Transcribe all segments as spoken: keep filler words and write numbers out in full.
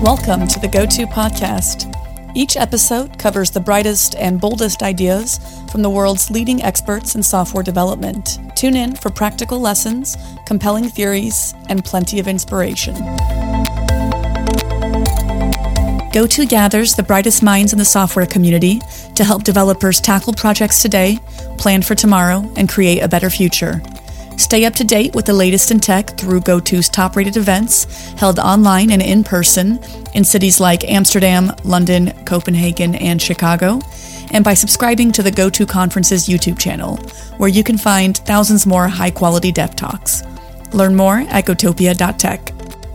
Welcome to the GoTo Podcast. Each episode covers the brightest and boldest ideas from the world's leading experts in software development. Tune in for practical lessons, compelling theories, and plenty of inspiration. GoTo gathers the brightest minds in the software community to help developers tackle projects today, plan for tomorrow, and create a better future. Stay up to date with the latest in tech through GoTo's top-rated events held online and in person in cities like Amsterdam, London, Copenhagen, and Chicago, and by subscribing to the GoTo Conference's YouTube channel, where you can find thousands more high-quality dev talks. Learn more at gotopia dot tech.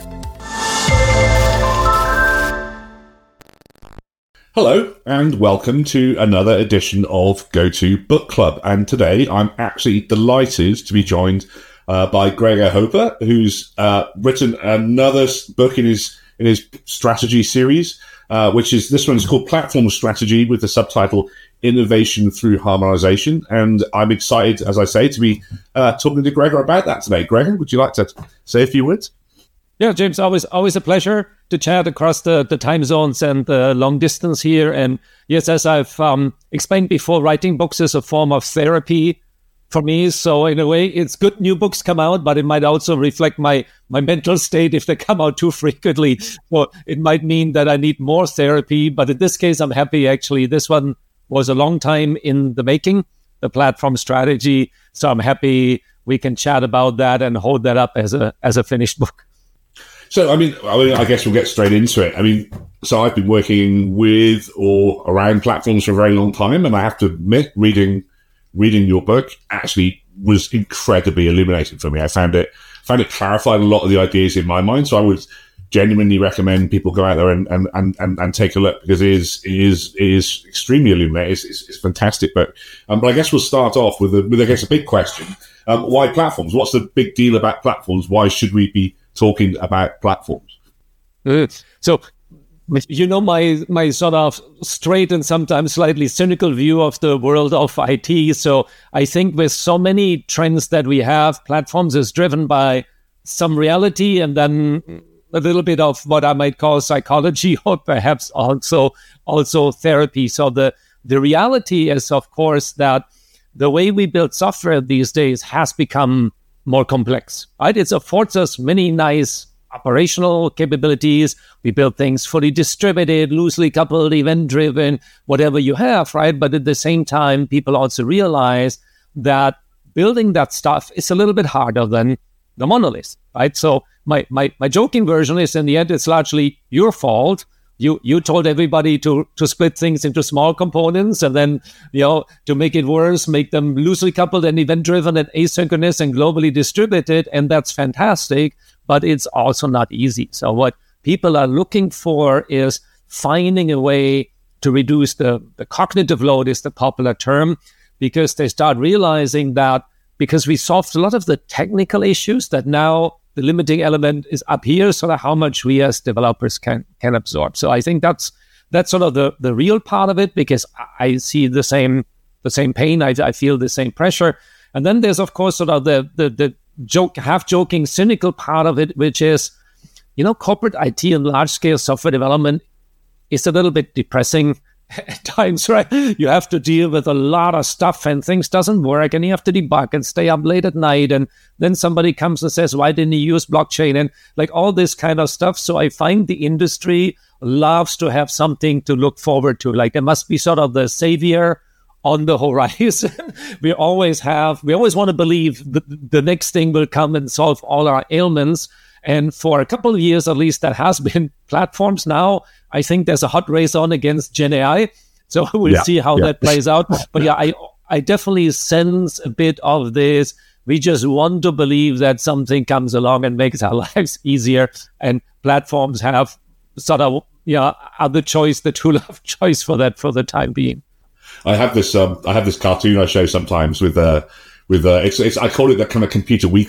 Hello, and welcome to another edition of GoTo Book Club. And today I'm actually delighted to be joined uh, by Gregor Hoeper, who's uh, written another book in his in his strategy series, uh, which is, this one's called Platform Strategy, with the subtitle Innovation Through Harmonization. And I'm excited, as I say, to be uh, talking to Gregor about that today. Gregor, would you like to say a few words? Yeah, James, always always a pleasure to chat across the, the time zones and the long distance here. And yes, as I've um, explained before, writing books is a form of therapy for me. So in a way, it's good new books come out, but it might also reflect my, my mental state if they come out too frequently. Well, it might mean that I need more therapy. But in this case, I'm happy, actually. This one was a long time in the making, the platform strategy. So I'm happy we can chat about that and hold that up as a as a finished book. So, I mean, I mean, I guess we'll get straight into it. I mean, so I've been working with or around platforms for a very long time, and I have to admit, reading reading your book actually was incredibly illuminating for me. I found it found it clarified a lot of the ideas in my mind. So I would genuinely recommend people go out there and and, and, and, and take a look, because it is it is it is extremely illuminating. It's, it's, it's a fantastic book. Um, but I guess we'll start off with a, with I guess a big question: um, why platforms? What's the big deal about platforms? Why should we be talking about platforms? Uh, so, you know, my my sort of straight and sometimes slightly cynical view of the world of I T. So I think with so many trends that we have, platforms is driven by some reality and then a little bit of what I might call psychology, or perhaps also also therapy. So the the reality is, of course, that the way we build software these days has become more complex, right? It affords us many nice operational capabilities. We build things fully distributed, loosely coupled, event-driven, whatever you have, right? But at the same time, people also realize that building that stuff is a little bit harder than the monolith, right? So my my my joking version is, in the end, it's largely your fault. You you told everybody to to split things into small components, and then, you know, to make it worse, make them loosely coupled and event-driven and asynchronous and globally distributed, and that's fantastic, but it's also not easy. So what people are looking for is finding a way to reduce the, the cognitive load, is the popular term, because they start realizing that because we solved a lot of the technical issues, that now the limiting element is up here, sort of how much we as developers can can absorb. So I think that's that's sort of the, the real part of it, because I see the same the same pain, I, I feel the same pressure. And then there's, of course, sort of the the, the joke, half joking, cynical part of it, which is, you know, corporate I T and large scale software development is a little bit depressing at times, right? You have to deal with a lot of stuff and things doesn't work and you have to debug and stay up late at night. And then somebody comes and says, why didn't you use blockchain? And like all this kind of stuff. So I find the industry loves to have something to look forward to. Like there must be sort of the savior on the horizon. we always have, we always want to believe that the next thing will come and solve all our ailments. And for a couple of years, at least, that has been platforms. Now, I think there's a hot race on against Gen A I. So we'll yeah, see how yeah. that plays out. But yeah, I I definitely sense a bit of this. We just want to believe that something comes along and makes our lives easier. And platforms have sort of, yeah, other choice, the tool of choice for that for the time being. I have this um, I have this cartoon I show sometimes with uh with uh it's, it's I call it the kind of Computer Weekly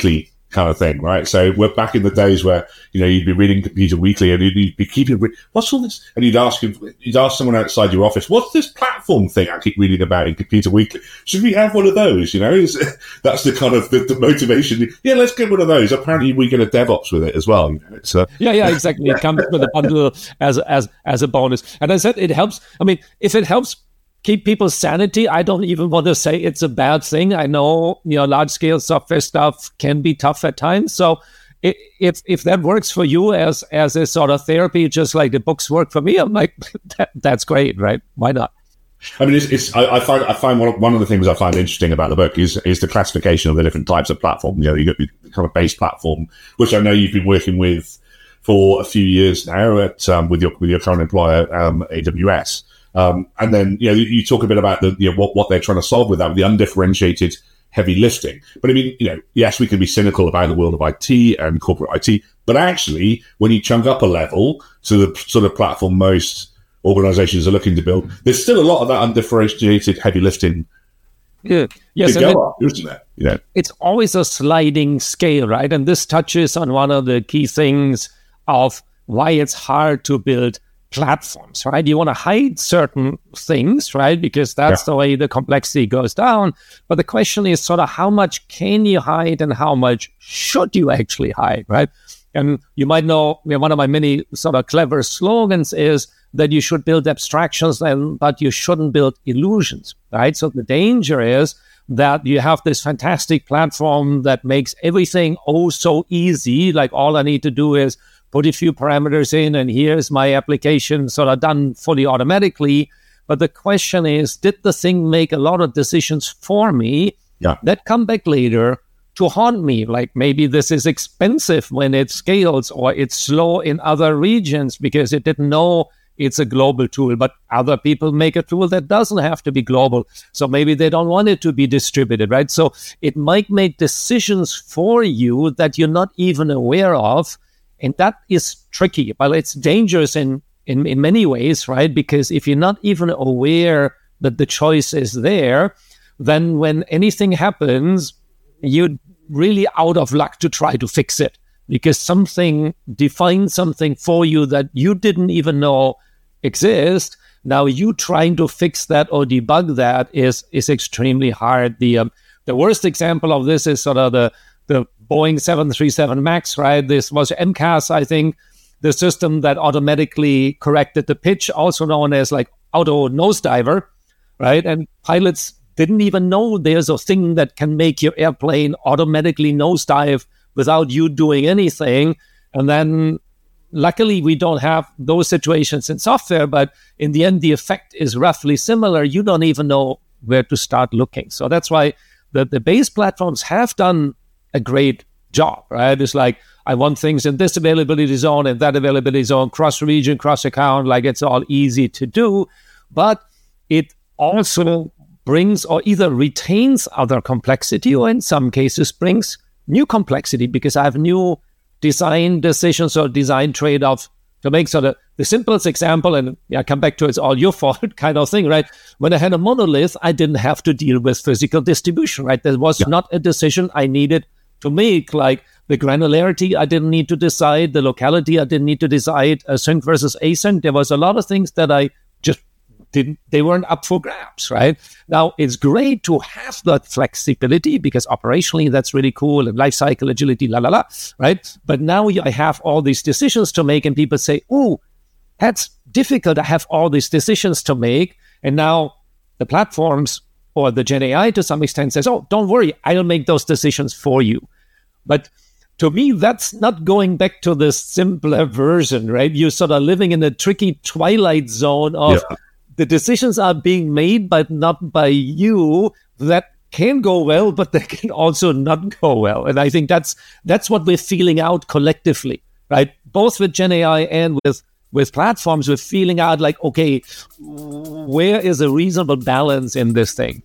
kind of thing, right? So we're back in the days where, you know, you'd be reading Computer Weekly and you'd be keeping, what's all this? And you'd ask, you'd ask someone outside your office, what's this platform thing I keep reading about in Computer Weekly? Should we have one of those? You know, Is, that's the kind of the, the motivation. Yeah, let's get one of those. Apparently we get a DevOps with it as well. You know, it's, uh, yeah, yeah, exactly. It comes with a bundle as, as, as a bonus. And I said, it helps. I mean, if it helps keep people's sanity, I don't even want to say it's a bad thing. I know, you know, large scale software stuff can be tough at times. So if if, if that works for you as as a sort of therapy, just like the books work for me, I'm like, that, that's great, right? Why not? I mean, it's, it's I, I find I find one of, one of the things I find interesting about the book is is the classification of the different types of platform. You know, you got the kind of base platform, which I know you've been working with for a few years now at um, with your with your current employer, um, A W S. Um, and then, you know, you talk a bit about the, you know, what, what they're trying to solve with that, the undifferentiated heavy lifting. But I mean, you know, yes, we can be cynical about the world of I T and corporate I T, but actually, when you chunk up a level to the sort of platform most organizations are looking to build, there's still a lot of that undifferentiated heavy lifting. Yeah. Yes, to go up, isn't there? You know? It's always a sliding scale, right? And this touches on one of the key things of why it's hard to build platforms, right? You want to hide certain things, right? Because that's yeah. the way the complexity goes down. But the question is sort of how much can you hide and how much should you actually hide, right? And you might know, you know one of my many sort of clever slogans is that you should build abstractions, and but you shouldn't build illusions, right? So the danger is that you have this fantastic platform that makes everything oh so easy, like all I need to do is put a few parameters in, and here's my application sort of done fully automatically. But the question is, did the thing make a lot of decisions for me yeah. that come back later to haunt me? Like maybe this is expensive when it scales, or it's slow in other regions because it didn't know it's a global tool, but other people make a tool that doesn't have to be global. So maybe they don't want it to be distributed, right? So it might make decisions for you that you're not even aware of. And that is tricky, but it's dangerous in, in, in many ways, right? Because if you're not even aware that the choice is there, then when anything happens, you're really out of luck to try to fix it, because something defines something for you that you didn't even know exist. Now you trying to fix that or debug that is is extremely hard. The um, the worst example of this is sort of the the Boeing seven thirty-seven MAX, right? This was M C A S, I think, the system that automatically corrected the pitch, also known as like auto nosediver, right? And pilots didn't even know there's a thing that can make your airplane automatically nosedive without you doing anything. And then luckily we don't have those situations in software, but in the end, the effect is roughly similar. You don't even know where to start looking. So that's why the, the base platforms have done a great job, right? It's like, I want things in this availability zone and that availability zone, cross region, cross account, like it's all easy to do, but it also brings or either retains other complexity or in some cases brings new complexity because I have new design decisions or design trade-offs to make. So the, the simplest example, and yeah, come back to it's all your fault kind of thing, right? When I had a monolith, I didn't have to deal with physical distribution, right? There was yeah. not a decision I needed to make, like the granularity I didn't need to decide, the locality I didn't need to decide, async versus async. There was a lot of things that I just didn't, they weren't up for grabs, right? Now, it's great to have that flexibility because operationally that's really cool and lifecycle agility, la, la, la, right? But now I have all these decisions to make and people say, oh, that's difficult. I have all these decisions to make. And now the platforms or the Gen A I to some extent says, oh, don't worry, I'll make those decisions for you. But to me, that's not going back to the simpler version, right? You're sort of living in a tricky twilight zone of yeah. the decisions are being made, but not by you. That can go well, but they can also not go well. And I think that's that's what we're feeling out collectively, right? Both with Gen A I and with with platforms, we're feeling out like, okay, where is a reasonable balance in this thing?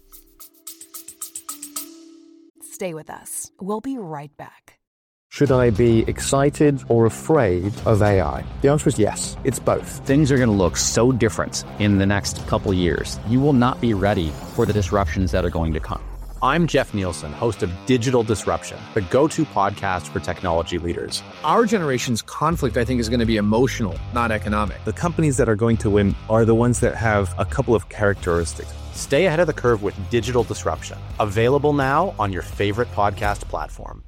Stay with us. We'll be right back. Should I be excited or afraid of A I? The answer is yes. It's both. Things are going to look so different in the next couple years. You will not be ready for the disruptions that are going to come. I'm Jeff Nielsen, host of Digital Disruption, the go-to podcast for technology leaders. Our generation's conflict, I think, is going to be emotional, not economic. The companies that are going to win are the ones that have a couple of characteristics. Stay ahead of the curve with Digital Disruption. Available now on your favorite podcast platform.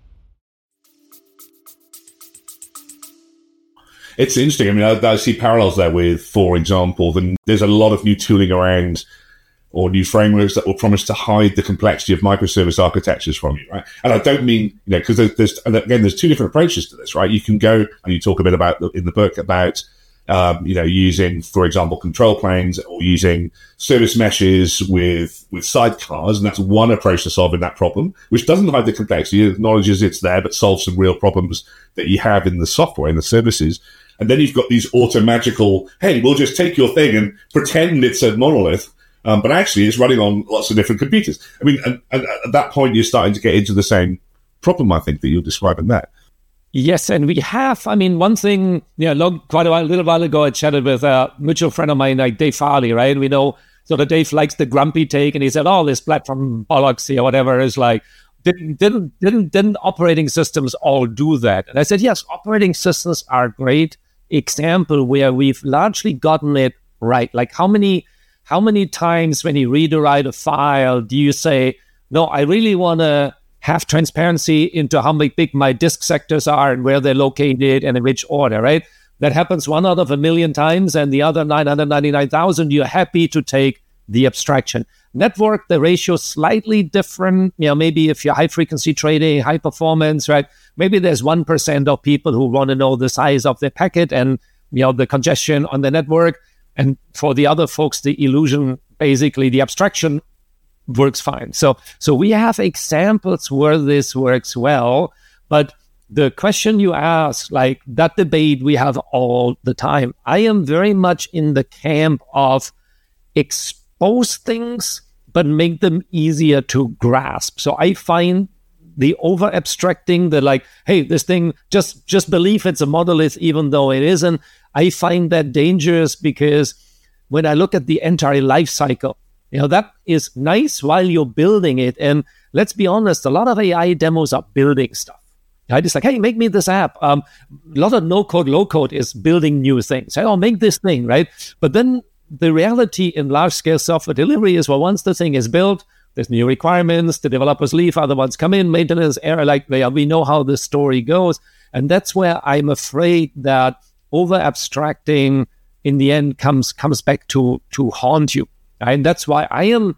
It's interesting. I mean, I, I see parallels there with, for example, the, there's a lot of new tooling around or new frameworks that will promise to hide the complexity of microservice architectures from you, right? And I don't mean, you know, because there's, there's, and again, there's two different approaches to this, right? You can go, and you talk a bit about in the book about, um, you know, using, for example, control planes or using service meshes with, with sidecars. And that's one approach to solving that problem, which doesn't hide the complexity. It acknowledges it's there, but solves some real problems that you have in the software, in the services. And then you've got these auto magical, hey, we'll just take your thing and pretend it's a monolith, um, but actually it's running on lots of different computers. I mean, and, and at that point, you're starting to get into the same problem, I think, that you're describing there. Yes, and we have, I mean, one thing, you know, long, quite a while, a little while ago, I chatted with a mutual friend of mine, like Dave Farley, right? We know, sort of Dave likes the grumpy take, and he said, oh, this platform bollocks or whatever is like, Didn't, didn't didn't didn't operating systems all do that? And I said, yes, operating systems are a great example where we've largely gotten it right. Like how many how many times when you read or write a file do you say, no, I really want to have transparency into how big my disk sectors are and where they're located and in which order, right? That happens one out of a million times, and the other nine hundred ninety-nine thousand, you're happy to take the abstraction. Network, the ratio is slightly different. You know, maybe if you're high frequency trading, high performance, right? Maybe there's one percent of people who want to know the size of their packet and, you know, the congestion on the network. And for the other folks, the illusion, basically the abstraction works fine. So, so we have examples where this works well, but the question you ask, like that debate we have all the time. I am very much in the camp of expose things, but make them easier to grasp. So I find the over abstracting, the like, hey, this thing, just just believe it's a monolith, even though it isn't. I find that dangerous because when I look at the entire life cycle, you know, that is nice while you're building it. And let's be honest, a lot of A I demos are building stuff. Right? It's like, hey, make me this app. Um, a lot of no-code, low-code is building new things. Hey, I'll make this thing, right? But then the reality in large-scale software delivery is, well, once the thing is built, there's new requirements, the developers leave, other ones come in, maintenance, error, like we know how the story goes. And that's where I'm afraid that over-abstracting in the end comes comes back to, to haunt you. And that's why I am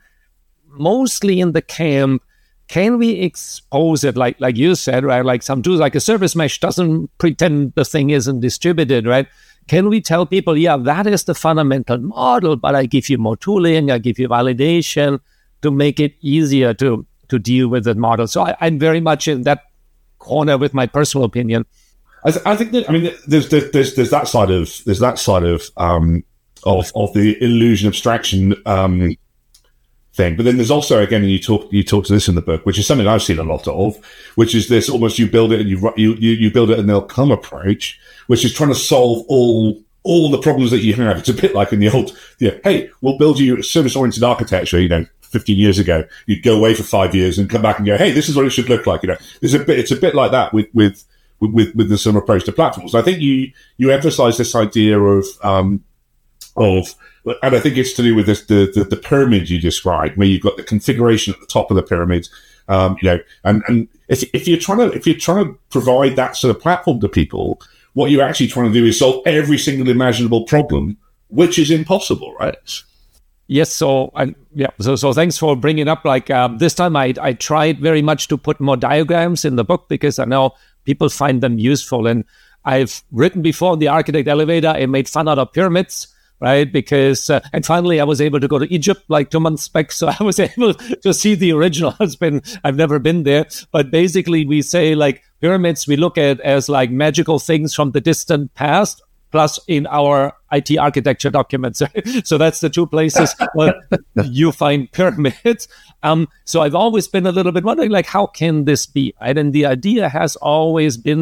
mostly in the camp, can we expose it, like like you said, right? Like some tools, like a service mesh doesn't pretend the thing isn't distributed, right? Can we tell people, yeah, that is the fundamental model, but I give you more tooling, I give you validation to make it easier to to deal with that model. So I, I'm very much in that corner with my personal opinion. I, th- I think that, I mean, there's, there's there's that side of there's that side of um of of the illusion abstraction um thing, but then there's also, again, you talk you talk to this in the book, which is something I've seen a lot of, which is this almost you build it and you you you, you build it and they'll come approach, which is trying to solve all all the problems that you have. It's a bit like in the old, yeah, hey, we'll build you a service-oriented architecture, you know, fifteen years ago. You'd go away for five years and come back and go, hey, this is what it should look like. You know, there's a bit, it's a bit like that with, with, with, with the sort of approach to platforms. I think you, you emphasize this idea of, um, of, and I think it's to do with this, the, the, the pyramid you described, where you've got the configuration at the top of the pyramid, um, you know, and, and if, if you're trying to, if you're trying to provide that sort of platform to people, what you're actually trying to do is solve every single imaginable problem, which is impossible, right? Yes, so I, yeah, so so thanks for bringing up. Like um, this time, I I tried very much to put more diagrams in the book because I know people find them useful. And I've written before in the Architect Elevator, I made fun out of pyramids, right? Because uh, and finally, I was able to go to Egypt like two months back, so I was able to see the original. It's been I've never been there, but basically, we say like pyramids we look at as like magical things from the distant past. Plus in our I T architecture documents. So that's the two places where you find pyramids. Um, so I've always been a little bit wondering, like, how can this be? Right? And the idea has always been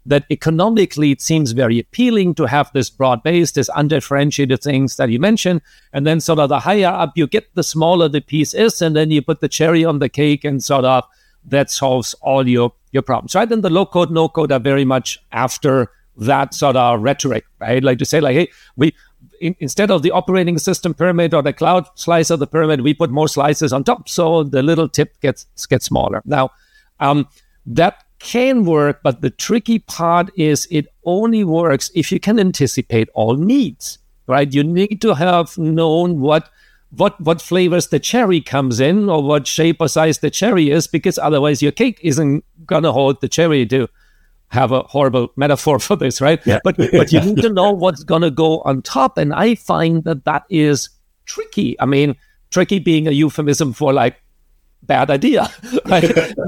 that economically it seems very appealing to have this broad base, this undifferentiated things that you mentioned. And then sort of the higher up you get, the smaller the piece is. And then you put the cherry on the cake and sort of that solves all your, your problems, right? And the low code, no code are very much after that sort of rhetoric, right? Like to say like, hey, we, in, instead of the operating system pyramid or the cloud slice of the pyramid, we put more slices on top. So the little tip gets, gets smaller. Now, um, that can work, but the tricky part is it only works if you can anticipate all needs, right? You need to have known what what what flavors the cherry comes in or what shape or size the cherry is, because otherwise your cake isn't going to hold the cherry, to have a horrible metaphor for this, right? Yeah. But but you need to know what's going to go on top, and I find that that is tricky. I mean, tricky being a euphemism for like bad idea, right?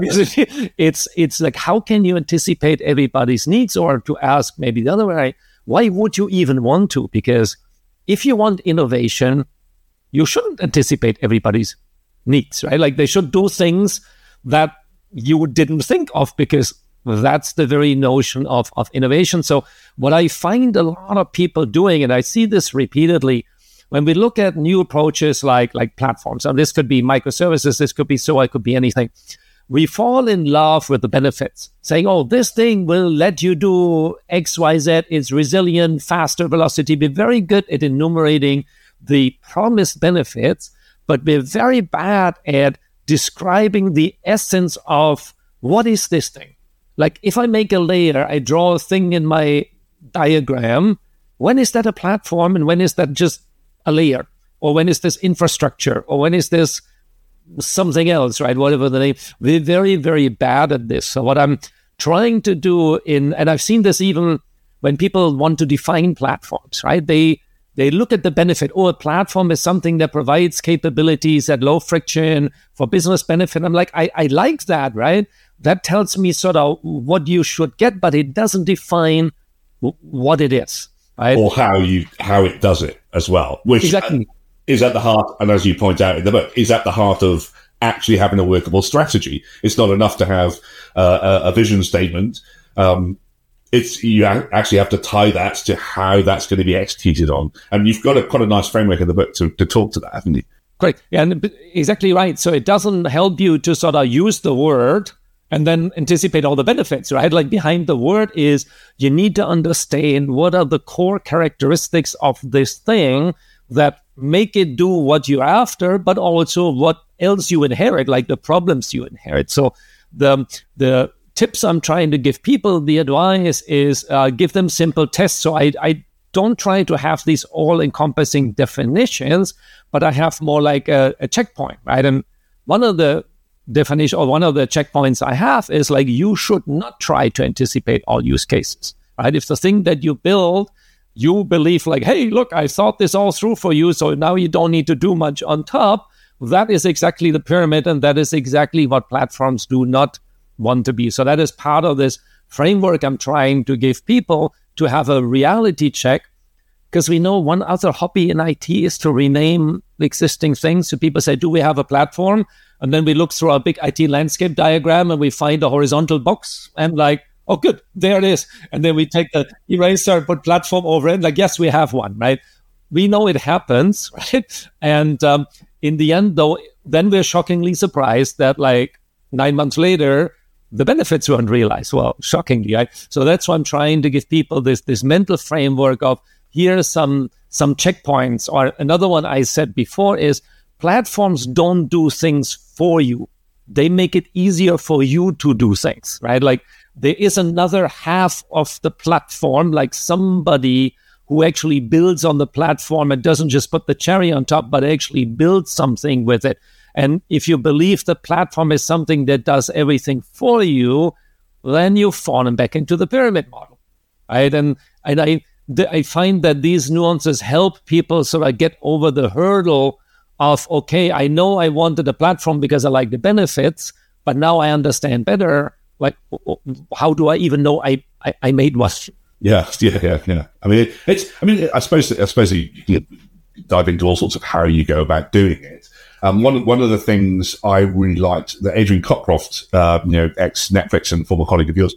it's it's like, how can you anticipate everybody's needs? Or to ask maybe the other way, why would you even want to? Because if you want innovation, you shouldn't anticipate everybody's needs, right? Like they should do things that you didn't think of, because that's the very notion of, of innovation. So what I find a lot of people doing, and I see this repeatedly, when we look at new approaches like, like platforms, and this could be microservices, this could be S O A, it could be anything, we fall in love with the benefits, saying, oh, this thing will let you do X, Y, Z, it's resilient, faster velocity, be very good at enumerating the promised benefits, but we're very bad at describing the essence of what is this thing. Like if I make a layer, I draw a thing in my diagram, when is that a platform and when is that just a layer? Or when is this infrastructure? Or when is this something else, right? Whatever the name. We're very, very bad at this. So what I'm trying to do in, and I've seen this even when people want to define platforms, right? They they look at the benefit. Oh, a platform is something that provides capabilities at low friction for business benefit. I'm like, I, I like that, right? That tells me sort of what you should get, but it doesn't define w- what it is. Right? Or how you how it does it as well, which exactly. is at the heart, and as you point out in the book, is at the heart of actually having a workable strategy. It's not enough to have uh, a, a vision statement. Um, it's you actually have to tie that to how that's going to be executed on, and you've got a quite a nice framework in the book to, to talk to that, haven't you? Great, yeah, and exactly right. So it doesn't help you to sort of use the word and then anticipate all the benefits, right? Like behind the word is you need to understand what are the core characteristics of this thing that make it do what you're after, but also what else you inherit, like the problems you inherit. So the the tips I'm trying to give people, the advice is uh, give them simple tests. So I, I don't try to have these all-encompassing definitions, but I have more like a, a checkpoint, right? And one of the definition or one of the checkpoints I have is like, you should not try to anticipate all use cases, right? If the thing that you build, you believe like, hey, look, I thought this all through for you, so now you don't need to do much on top. That is exactly the pyramid, and that is exactly what platforms do not want to be. So that is part of this framework I'm trying to give people to have a reality check, because we know one other hobby in I T is to rename existing things. So people say, do we have a platform? And then we look through our big I T landscape diagram and we find a horizontal box and like, oh, good, there it is. And then we take the eraser and put platform over it. Like, yes, we have one, right? We know it happens, right? And um, in the end, though, then we're shockingly surprised that like nine months later, the benefits weren't realized. Well, shockingly, right? So that's why I'm trying to give people this this mental framework of here's some some checkpoints. Or another one I said before is platforms don't do things for you. They make it easier for you to do things, right? Like there is another half of the platform, like somebody who actually builds on the platform and doesn't just put the cherry on top, but actually builds something with it. And if you believe the platform is something that does everything for you, then you've fallen back into the pyramid model, right? And and I I find that these nuances help people sort of get over the hurdle of, okay, I know I wanted a platform because I like the benefits, but now I understand better. Like, how do I even know I I, I made one? Yeah, yeah, yeah, yeah. I mean, it, it's. I mean, I suppose. I suppose you can dive into all sorts of how you go about doing it. Um, one one of the things I really liked that Adrian Cockcroft, uh, you know, ex Netflix and former colleague of yours,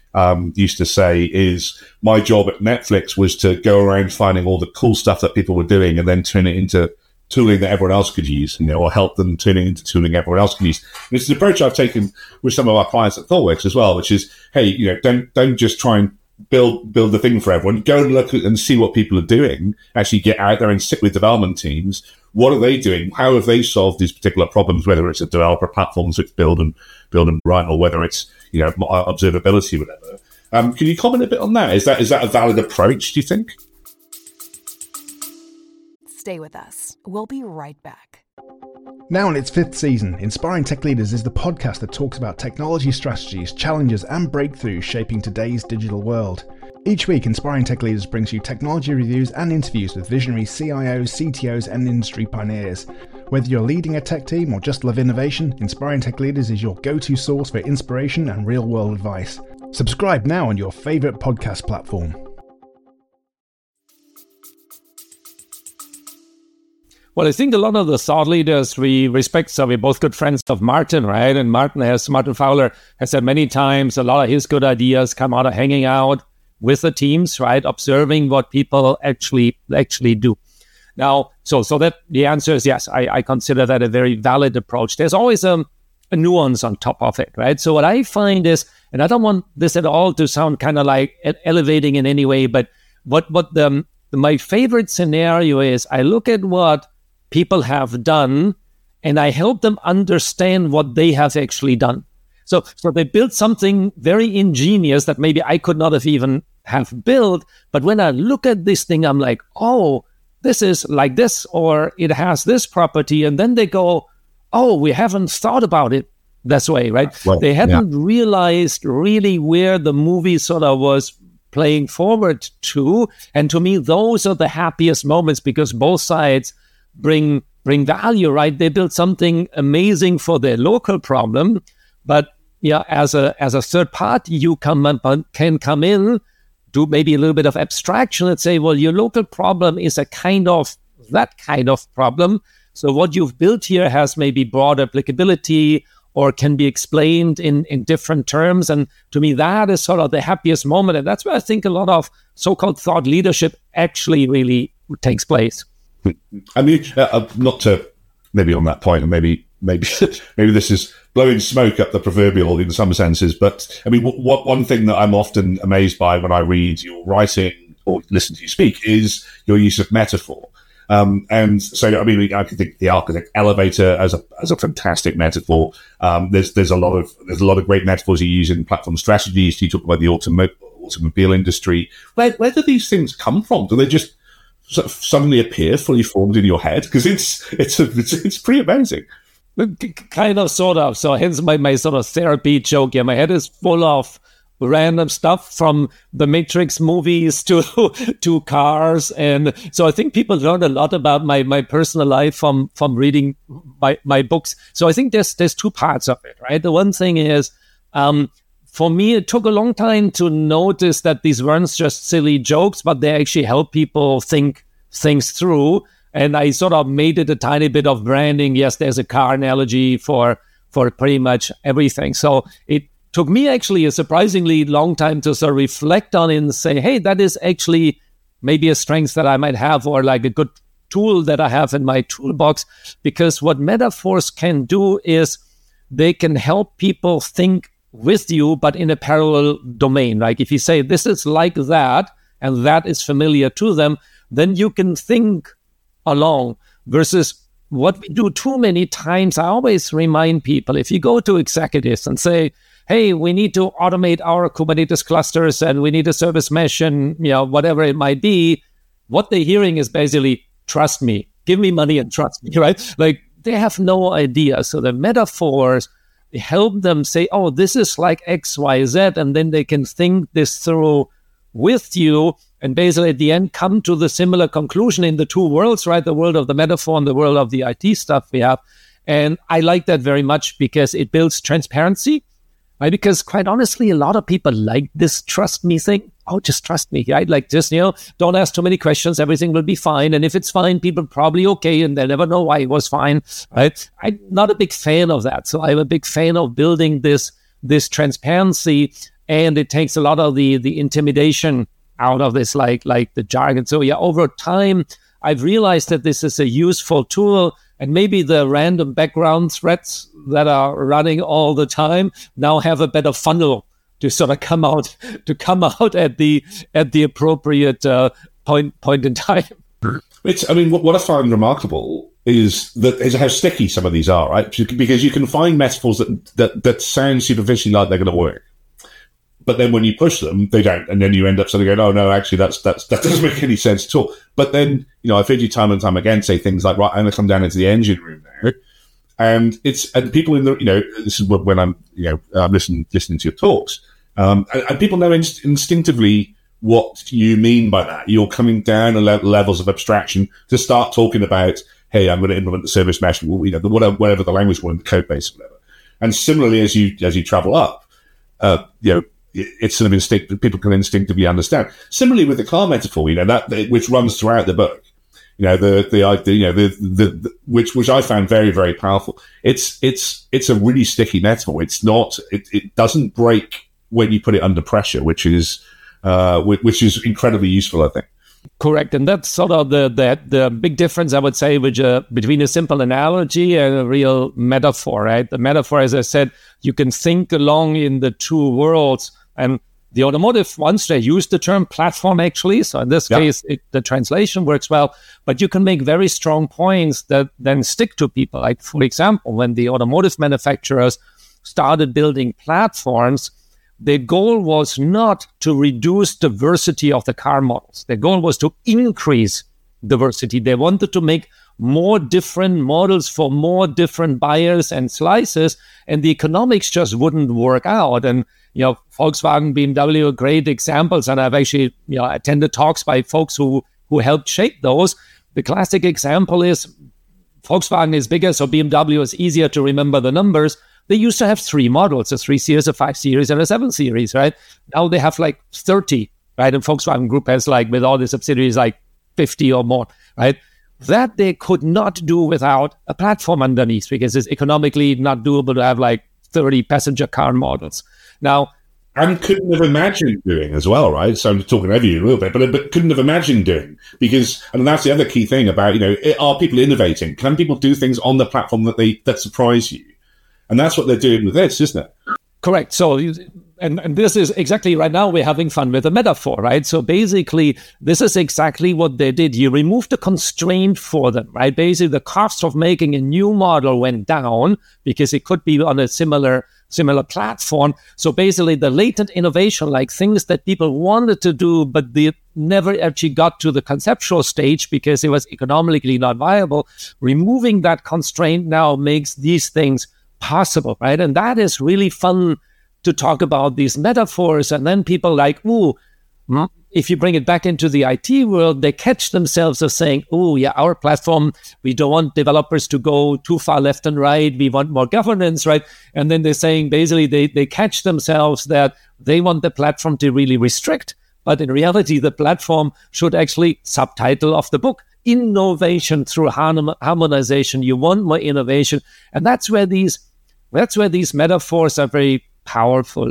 um, used to say is my job at Netflix was to go around finding all the cool stuff that people were doing and then turn it into tooling that everyone else could use, you know, or help them turn it into tooling everyone else can use. And it's an approach I've taken with some of our clients at ThoughtWorks as well, which is, hey, you know, don't don't just try and build build the thing for everyone. Go and look at and see what people are doing. Actually get out there and sit with development teams. What are they doing? How have they solved these particular problems, whether it's a developer platforms which build and build and run, or whether it's, you know, observability, whatever. Um, can you comment a bit on that? Is that is that a valid approach, do you think? Stay with us. We'll be right back. Now in its fifth season, Inspiring Tech Leaders is the podcast that talks about technology strategies, challenges, and breakthroughs shaping today's digital world. Each week, Inspiring Tech Leaders brings you technology reviews and interviews with visionary C I Os, C T Os, and industry pioneers. Whether you're leading a tech team or just love innovation, Inspiring Tech Leaders is your go-to source for inspiration and real-world advice. Subscribe now on your favorite podcast platform. Well, I think a lot of the thought leaders we respect, so we're both good friends of Martin, right? And Martin has, Martin Fowler has said many times, a lot of his good ideas come out of hanging out with the teams, right? Observing what people actually actually do. Now, so so that the answer is yes, I, I consider that a very valid approach. There's always a, a nuance on top of it, right? So what I find is, and I don't want this at all to sound kind of like elevating in any way, but what, what the, my favorite scenario is, I look at what people have done, and I help them understand what they have actually done. So, so they built something very ingenious that maybe I could not have even have built. But when I look at this thing, I'm like, oh, this is like this, or it has this property. And then they go, oh, we haven't thought about it this way, right? Well, they hadn't yeah. realized really where the movie sort of was playing forward to. And to me, those are the happiest moments, because both sides bring bring value, right? They build something amazing for their local problem, but yeah, as a as a third party, you come up, can come in, do maybe a little bit of abstraction and say, well, your local problem is a kind of that kind of problem. So what you've built here has maybe broad applicability or can be explained in, in different terms. And to me, that is sort of the happiest moment. And that's where I think a lot of so-called thought leadership actually really takes place. I mean, uh, not to maybe on that point, and maybe maybe maybe this is blowing smoke up the proverbial in some senses, but I mean, what one thing that I'm often amazed by when I read your writing or listen to you speak is your use of metaphor. Um, and so, I mean, I can think the architect elevator as a as a fantastic metaphor. Um, there's there's a lot of there's a lot of great metaphors you use in platform strategies. You talk about the automo- automobile industry. Where where do these things come from? Do they just sort of suddenly appear fully formed in your head? Because it's it's, a, it's it's pretty amazing. Kind of, sort of. So hence my, my sort of therapy joke. Yeah, my head is full of random stuff from the Matrix movies to to cars. And so I think people learn a lot about my, my personal life from, from reading my, my books. So I think there's there's two parts of it, right? The one thing is, um, for me, it took a long time to notice that these weren't just silly jokes, but they actually help people think things through. And I sort of made it a tiny bit of branding. Yes, there's a car analogy for for pretty much everything. So it took me actually a surprisingly long time to sort of reflect on it and say, hey, that is actually maybe a strength that I might have, or like a good tool that I have in my toolbox. Because what metaphors can do is they can help people think with you, but in a parallel domain. Like if you say this is like that, and that is familiar to them, then you can think along. Versus what we do too many times, I always remind people, if you go to executives and say, hey, we need to automate our Kubernetes clusters and we need a service mesh and, you know, whatever it might be, what they're hearing is basically, trust me, give me money and trust me, right? Like they have no idea. So the metaphors help them say, oh, this is like X, Y, Z, and then they can think this through with you and basically at the end come to the similar conclusion in the two worlds, right? The world of the metaphor and the world of the I T stuff we have. And I like that very much because it builds transparency, right? Because quite honestly, a lot of people like this trust me thing. Oh, just trust me, right? Like just, you know, don't ask too many questions. Everything will be fine. And if it's fine, people probably okay. And they'll never know why it was fine, right? I'm not a big fan of that. So I'm a big fan of building this, this transparency. and it takes a lot of the the intimidation out of this, like like the jargon. So yeah, over time, I've realized that this is a useful tool, and maybe the random background threads that are running all the time now have a better funnel to sort of come out to come out at the at the appropriate uh, point point in time. It's, I mean, what, what I find remarkable is that is how sticky some of these are, right? Because you can find metaphors that that, that sound superficially like they're going to work, but then when you push them, they don't, and then you end up sort of going, "Oh no, actually, that's that's that doesn't make any sense at all." But then, you know, I've heard you time and time again say things like, "Right, I'm going to come down into the engine room now," and it's and people in the, you know, this is when I'm, you know, I'm listening listening to your talks, um, and, and people know inst- instinctively what you mean by that. You're coming down a le- levels of abstraction to start talking about, "Hey, I'm going to implement the service mesh," you know, whatever, whatever the language was, the code base, or whatever. And similarly, as you as you travel up, uh, you know. It's sort of instinct that people can instinctively understand. Similarly with the car metaphor, you know, that which runs throughout the book, you know, the the idea, you know, the, the the which which I found very very powerful. It's it's it's a really sticky metaphor. It's not. It, it doesn't break when you put it under pressure, which is uh which is incredibly useful, I think. Correct, and that's sort of the the, the big difference, I would say, which, uh, between a simple analogy and a real metaphor. Right, the metaphor, as I said, you can think along in the two worlds. And the automotive ones, they use the term platform, actually. So in this yeah. case, it, the translation works well. But you can make very strong points that then stick to people. Like, for example, when the automotive manufacturers started building platforms, their goal was not to reduce diversity of the car models. Their goal was to increase diversity. They wanted to make more different models for more different buyers and slices, and the economics just wouldn't work out. And you know, Volkswagen, B M W are great examples, and I've actually, you know, attended talks by folks who who helped shape those. The classic example is Volkswagen is bigger, so B M W is easier to remember the numbers. They used to have three models, a three series, a five series, and a seven series, right? Now they have like thirty, right? And Volkswagen Group has, like, with all the subsidiaries, like fifty or more, right? That they could not do without a platform underneath, because it's economically not doable to have like thirty passenger car models. Now, and couldn't have imagined doing as well, right? So I'm talking over you a little bit, but but couldn't have imagined doing, because, and that's the other key thing about, you know, are people innovating? Can people do things on the platform that they that surprise you? And that's what they're doing with this, isn't it? Correct. So, and, and this is exactly right now we're having fun with a metaphor, right? So basically, this is exactly what they did. You removed the constraint for them, right? Basically, the cost of making a new model went down because it could be on a similar similar platform. So basically, the latent innovation, like things that people wanted to do, but they never actually got to the conceptual stage because it was economically not viable, removing that constraint now makes these things possible, right? And that is really fun to talk about these metaphors. And then people like, ooh, if you bring it back into the I T world, they catch themselves as saying, oh, yeah, our platform, we don't want developers to go too far left and right. We want more governance, right? And then they're saying, basically, they, they catch themselves that they want the platform to really restrict. But in reality, the platform should actually subtitle of the book, innovation through harmonization. You want more innovation. And that's where these that's where these metaphors are very powerful.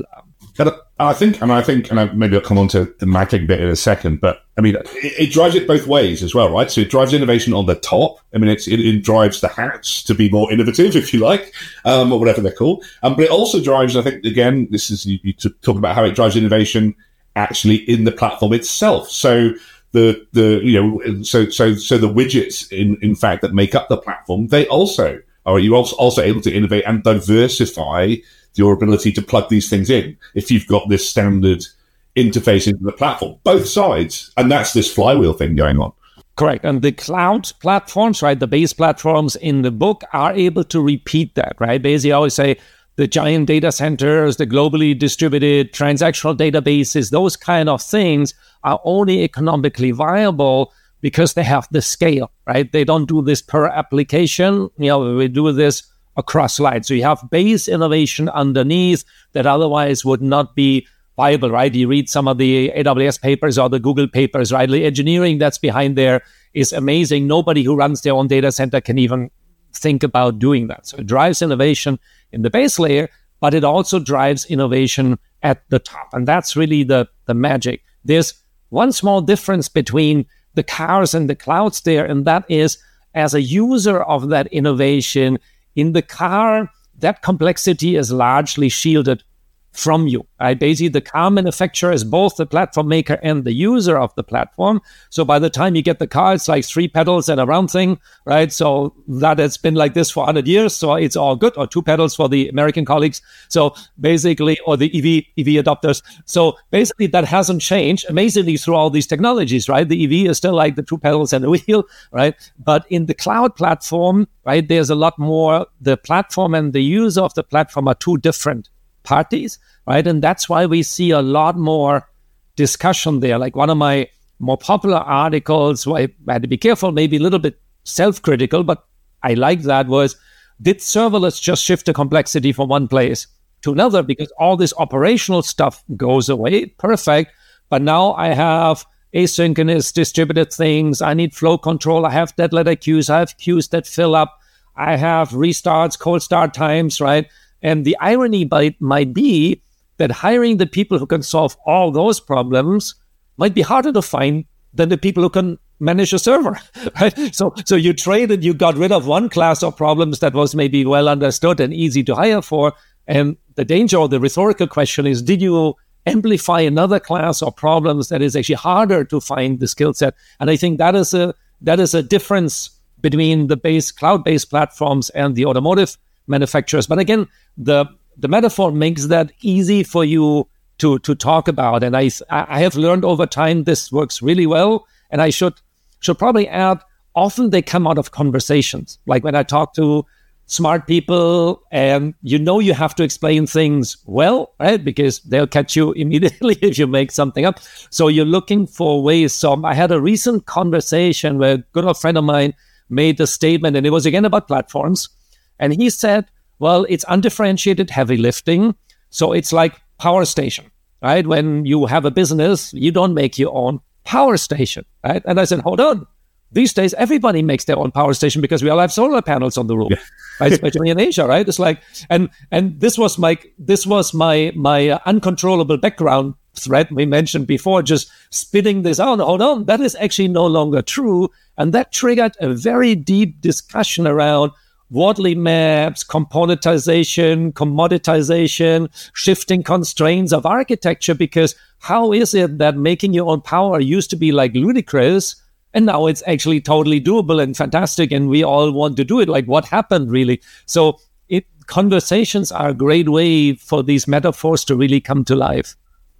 I think, and I think, and I, maybe I'll come on to the Matic bit in a second, but I mean, it, it drives it both ways as well, right? So it drives innovation on the top. I mean, it's, it, it drives the hats to be more innovative, if you like, um, or whatever they're called. Um, but it also drives, I think, again, this is, you, you talk about how it drives innovation actually in the platform itself. So the, the, you know, so, so, so the widgets in, in fact, that make up the platform, they also are, you're also, also able to innovate and diversify your ability to plug these things in if you've got this standard interface into the platform, both sides. And that's this flywheel thing going on. Correct. And the cloud platforms, right, the base platforms in the book are able to repeat that, right? Basically, I always say the giant data centers, the globally distributed transactional databases, those kind of things are only economically viable because they have the scale, right? They don't do this per application. You know, we do this across lines. So you have base innovation underneath that otherwise would not be viable, right? You read some of the A W S papers or the Google papers, right? The engineering that's behind there is amazing. Nobody who runs their own data center can even think about doing that. So it drives innovation in the base layer, but it also drives innovation at the top. And that's really the, the magic. There's one small difference between the cars and the clouds there, and that is, as a user of that innovation, in the car, that complexity is largely shielded from you. Right? Basically, the car manufacturer is both the platform maker and the user of the platform. So by the time you get the car, it's like three pedals and a round thing, right? So that has been like this for one hundred years. So it's all good, or two pedals for the American colleagues. So basically, or the E V E V adopters. So basically, that hasn't changed amazingly through all these technologies, right? The E V is still like the two pedals and a wheel, right? But in the cloud platform, right, there's a lot more. The platform and the user of the platform are two different parties, right? And that's why we see a lot more discussion there. Like one of my more popular articles, where I had to be careful, maybe a little bit self-critical, but I like that, was, did serverless just shift the complexity from one place to another? Because all this operational stuff goes away. Perfect. But now I have asynchronous distributed things. I need flow control. I have dead letter queues. I have queues that fill up. I have restarts, cold start times, right? And the irony by, might be that hiring the people who can solve all those problems might be harder to find than the people who can manage a server, right? So, so you traded, you got rid of one class of problems that was maybe well understood and easy to hire for. And the danger, or the rhetorical question is, did you amplify another class of problems that is actually harder to find the skill set? And I think that is a that is a difference between the base cloud-based platforms and the automotive manufacturers. But again, the the metaphor makes that easy for you to to talk about. And I I have learned over time this works really well. And I should should probably add, often they come out of conversations. Like when I talk to smart people, and you know you have to explain things well, right? Because they'll catch you immediately if you make something up. So you're looking for ways. So I had a recent conversation where a good old friend of mine made a statement, and it was again about platforms. And he said, well, it's undifferentiated heavy lifting. So it's like power station, right? When you have a business, you don't make your own power station, right? And I said, hold on. These days, everybody makes their own power station because we all have solar panels on the roof, yeah. Right? Especially in Asia, right? It's like, and and this was my this was my my uh, uncontrollable background thread we mentioned before, just spitting this out. Hold on, that is actually no longer true, and that triggered a very deep discussion around Wardley maps, componentization, commoditization, shifting constraints of architecture. Because how is it that making your own power used to be like ludicrous, and now it's actually totally doable and fantastic, and we all want to do it? Like, what happened, really? So it, conversations are a great way for these metaphors to really come to life.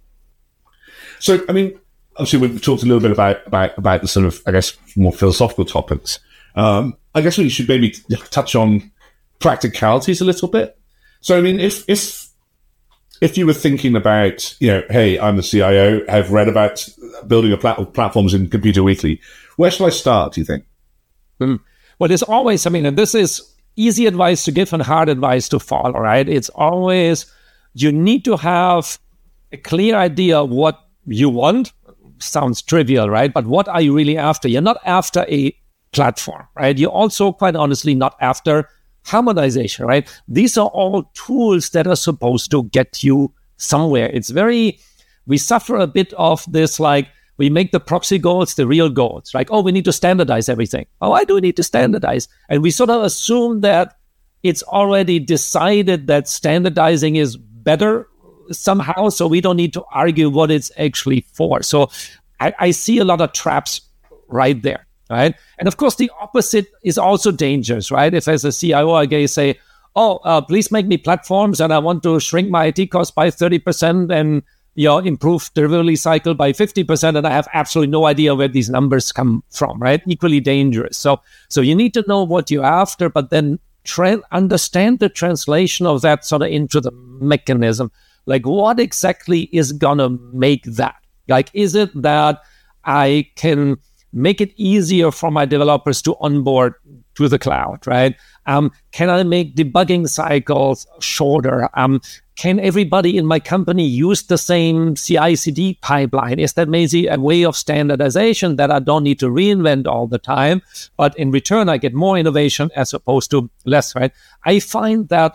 So, I mean, obviously, we've talked a little bit about, about, about the sort of, I guess, more philosophical topics. Um, I guess we should maybe touch on practicalities a little bit. So, I mean, if if if you were thinking about, you know, hey, I'm the C I O, I've read about building a plat- platforms in Computer Weekly, where should I start, do you think? Mm. Well, there's always, I mean, and this is easy advice to give and hard advice to follow, right? It's always, you need to have a clear idea of what you want. Sounds trivial, right? But what are you really after? You're not after a platform, right? You're also, quite honestly, not after harmonization, right? These are all tools that are supposed to get you somewhere. It's very, we suffer a bit of this, like, we make the proxy goals the real goals. Like, oh, we need to standardize everything. Oh, why do we need to standardize? And we sort of assume that it's already decided that standardizing is better somehow, so we don't need to argue what it's actually for. So I, I see a lot of traps right there. Right. And of course, the opposite is also dangerous, right? If as a C I O, I say, oh, uh, please make me platforms and I want to shrink my I T cost by thirty percent and, you know, improve delivery cycle by fifty percent. And I have absolutely no idea where these numbers come from, right? Equally dangerous. So, so you need to know what you're after, but then tra- understand the translation of that sort of into the mechanism. Like, what exactly is going to make that? Like, is it that I can make it easier for my developers to onboard to the cloud, right? Um, can I make debugging cycles shorter? Um, can everybody in my company use the same C I C D pipeline? Is that maybe a way of standardization that I don't need to reinvent all the time, but in return, I get more innovation as opposed to less, right? I find that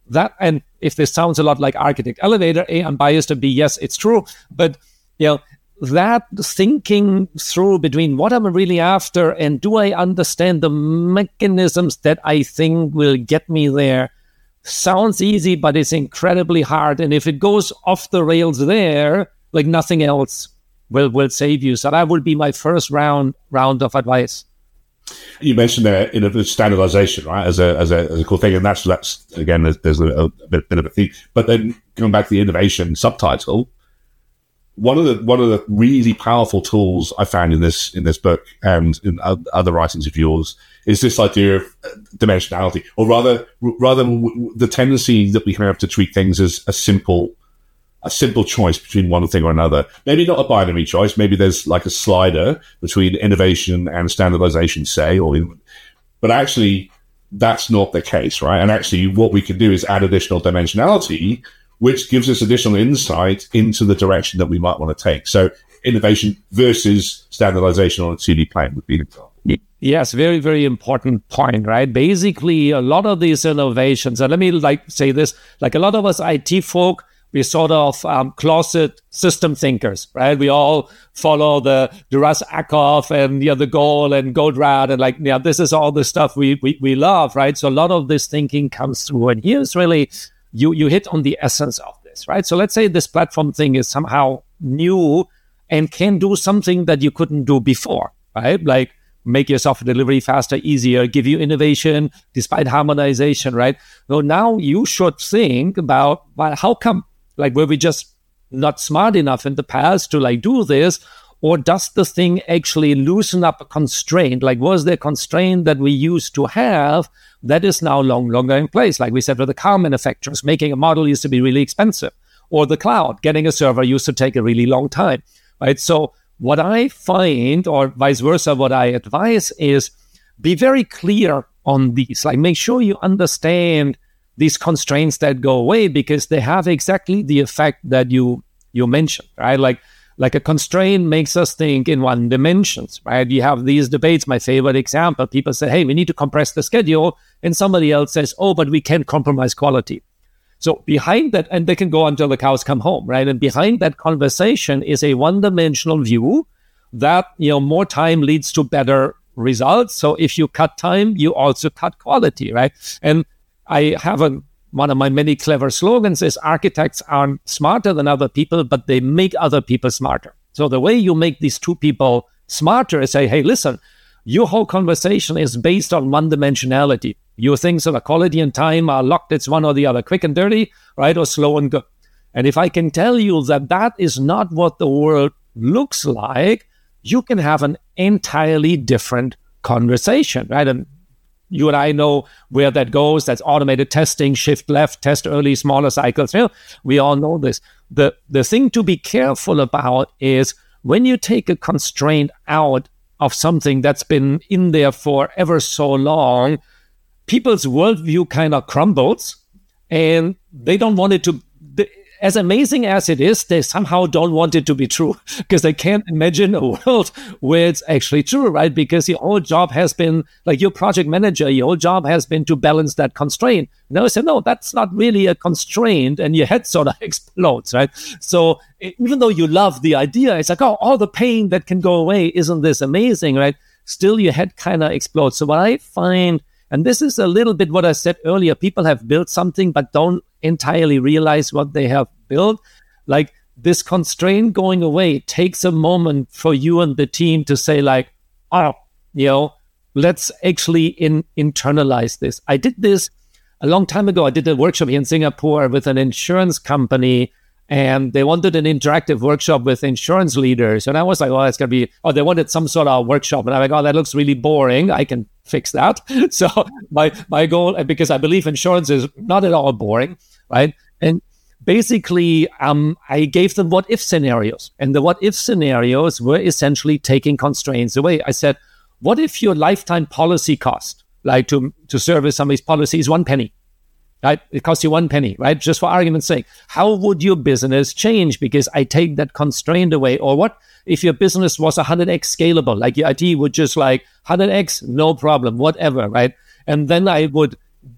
that, and if this sounds a lot like architect elevator, A, I'm biased, and B, yes, it's true. But, you know, that thinking through between what I'm really after and do I understand the mechanisms that I think will get me there sounds easy, but it's incredibly hard. And if it goes off the rails there, like nothing else will, will save you. So that would be my first round round of advice. You mentioned there, you know, the standardization, right, as a as a, as a cool thing, and that's that's again, there's, there's a, a bit, bit of a theme. But then going back to the innovation subtitle, one of the one of the really powerful tools I found in this in this book and in other writings of yours is this idea of dimensionality, or rather rather the tendency that we have to treat things as a simple a simple choice between one thing or another. Maybe not a binary choice. Maybe there's like a slider between innovation and standardization, say, or but actually that's not the case, right? And actually, what we can do is add additional dimensionality, which gives us additional insight into the direction that we might want to take. So innovation versus standardization on a two D plane would be an example. Yes, very, very important point, right? Basically, a lot of these innovations, and let me like say this, like a lot of us I T folk, we're sort of um, closet system thinkers, right? We all follow the, the Russ Ackoff and you know, the goal and Goldratt and like, yeah, this is all the stuff we, we, we love, right? So a lot of this thinking comes through. And here's really, you, you hit on the essence of this, right? So let's say this platform thing is somehow new and can do something that you couldn't do before, right? Like make your software delivery faster, easier, give you innovation despite harmonization, right? So now you should think about, well, how come? Like, were we just not smart enough in the past to like do this? Or does the thing actually loosen up a constraint? Like, was there a constraint that we used to have that is now long longer in place? Like we said with the car manufacturers, making a model used to be really expensive. Or the cloud, getting a server used to take a really long time, right? So what I find, or vice versa, what I advise is be very clear on these. Like, make sure you understand these constraints that go away, because they have exactly the effect that you you mentioned, right? Like, like a constraint makes us think in one dimensions, right? You have these debates. My favorite example, people say, hey, we need to compress the schedule. And somebody else says, oh, but we can't compromise quality. So behind that, and they can go until the cows come home, right? And behind that conversation is a one-dimensional view that, you know, more time leads to better results. So if you cut time, you also cut quality, right? And I have a, one of my many clever slogans is architects aren't smarter than other people, but they make other people smarter. So the way you make these two people smarter is say, hey, listen, your whole conversation is based on one-dimensionality. Your things of quality and time are locked. It's one or the other, quick and dirty, right, or slow and good. And if I can tell you that that is not what the world looks like, you can have an entirely different conversation, right? And you and I know where that goes. That's automated testing, shift left, test early, smaller cycles. You know, we all know this. The, the thing to be careful about is when you take a constraint out of something that's been in there for ever so long, people's worldview kind of crumbles and they don't want it to, they, as amazing as it is, they somehow don't want it to be true because they can't imagine a world where it's actually true, right? Because your whole job has been, like your project manager, your whole job has been to balance that constraint. And I said, no, that's not really a constraint, and your head sort of explodes, right? So even though you love the idea, it's like, oh, all the pain that can go away, isn't this amazing, right? Still, your head kind of explodes. So what I find, and this is a little bit what I said earlier, people have built something but don't entirely realize what they have built. Like this constraint going away takes a moment for you and the team to say like, oh, you know, let's actually in, internalize this. I did this a long time ago. I did a workshop here in Singapore with an insurance company, and they wanted an interactive workshop with insurance leaders. And I was like, well, it's going to be, oh, they wanted some sort of workshop. And I'm like, oh, that looks really boring. I can fix that. So my my goal, because I believe insurance is not at all boring, right? And basically, um, I gave them what-if scenarios. And the what-if scenarios were essentially taking constraints away. I said, what if your lifetime policy cost, like to, to service somebody's policy, is one penny? Right? It costs you one penny, right? Just for argument's sake. How would your business change? Because I take that constraint away. Or what if your business was one hundred x scalable? Like your I T would just like one hundred x, no problem, whatever, right? And then I would